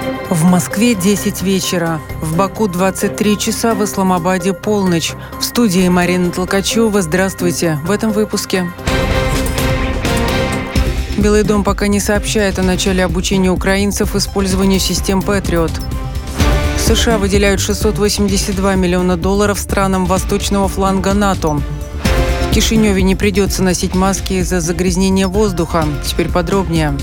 В Москве 10 вечера, в Баку 23 часа, в Исламабаде полночь. В студии Марина Толкачева. Здравствуйте. В этом выпуске. Белый дом пока не сообщает о начале обучения украинцев использованию систем «Патриот». США выделяют $682 миллиона странам восточного фланга НАТО. В Кишиневе не придется носить маски из-за загрязнения воздуха. Теперь подробнее.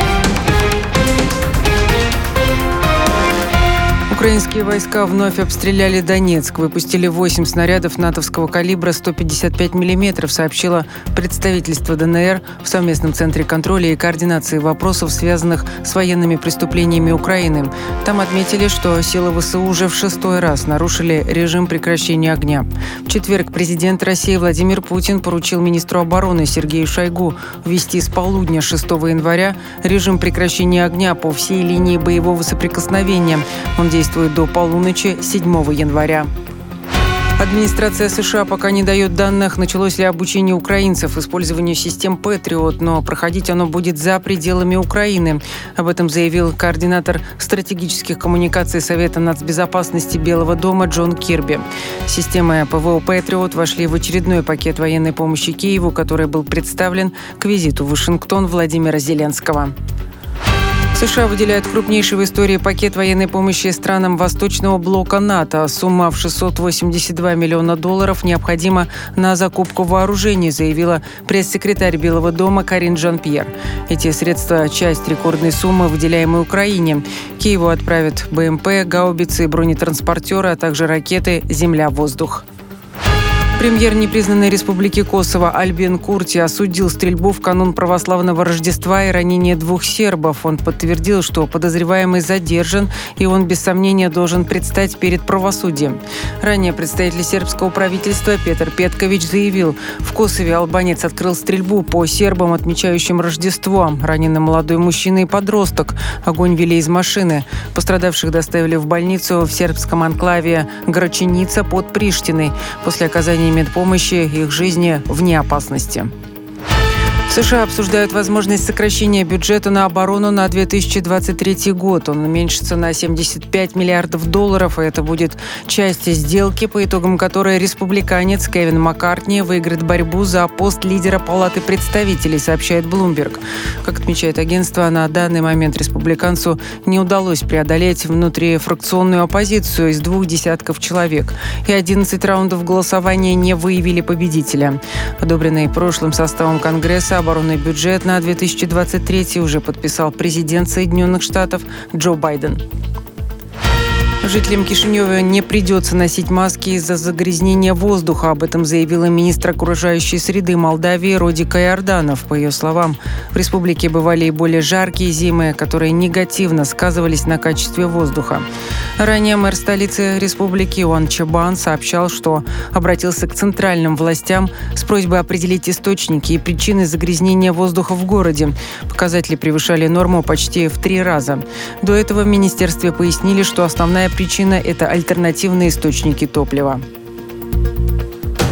Украинские войска вновь обстреляли Донецк. Выпустили 8 снарядов натовского калибра 155 мм, сообщило представительство ДНР в совместном центре контроля и координации вопросов, связанных с военными преступлениями Украины. Там отметили, что силы ВСУ уже в 6-й раз нарушили режим прекращения огня. В четверг президент России Владимир Путин поручил министру обороны Сергею Шойгу ввести с полудня 6 января режим прекращения огня по всей линии боевого соприкосновения. Он действует до полуночи 7 января. Администрация США пока не дает данных, началось ли обучение украинцев использованию систем «Патриот», но проходить оно будет за пределами Украины. Об этом заявил координатор стратегических коммуникаций Совета нацбезопасности Белого дома Джон Кирби. Системы ПВО «Патриот» вошли в очередной пакет военной помощи Киеву, который был представлен к визиту в Вашингтон Владимира Зеленского. США выделяют крупнейший в истории пакет военной помощи странам Восточного блока НАТО. Сумма в $682 миллиона необходима на закупку вооружений, заявила пресс-секретарь Белого дома Карин Жан-Пьер. Эти средства – часть рекордной суммы, выделяемой Украине. Киеву отправят БМП, гаубицы, бронетранспортеры, а также ракеты «Земля-воздух». Премьер непризнанной республики Косово Альбин Курти осудил стрельбу в канун православного Рождества и ранение 2 сербов. Он подтвердил, что подозреваемый задержан, и он без сомнения должен предстать перед правосудием. Ранее представитель сербского правительства Петр Петкович заявил, в Косове албанец открыл стрельбу по сербам, отмечающим Рождество. Ранены молодой мужчина и подросток. Огонь вели из машины. Пострадавших доставили в больницу в сербском анклаве Граченица под Приштиной. После оказания медпомощи их жизни вне опасности. В США обсуждают возможность сокращения бюджета на оборону на 2023 год. Он уменьшится на $75 миллиардов, и это будет часть сделки, по итогам которой республиканец Кевин Маккартни выиграет борьбу за пост лидера Палаты представителей, сообщает Bloomberg. Как отмечает агентство, на данный момент республиканцу не удалось преодолеть внутрифракционную оппозицию из 2 десятков человек, и 11 раундов голосования не выявили победителя. Одобренный прошлым составом Конгресса оборонный бюджет на 2023 уже подписал президент Соединенных Штатов Джо Байден. Жителям Кишинева не придется носить маски из-за загрязнения воздуха. Об этом заявила министр окружающей среды Молдавии Родика Иорданов. По ее словам, в республике бывали и более жаркие зимы, которые негативно сказывались на качестве воздуха. Ранее мэр столицы республики Иоанн Чабан сообщал, что обратился к центральным властям с просьбой определить источники и причины загрязнения воздуха в городе. Показатели превышали норму почти в 3 раза. До этого в министерстве пояснили, что основная причина – это альтернативные источники топлива.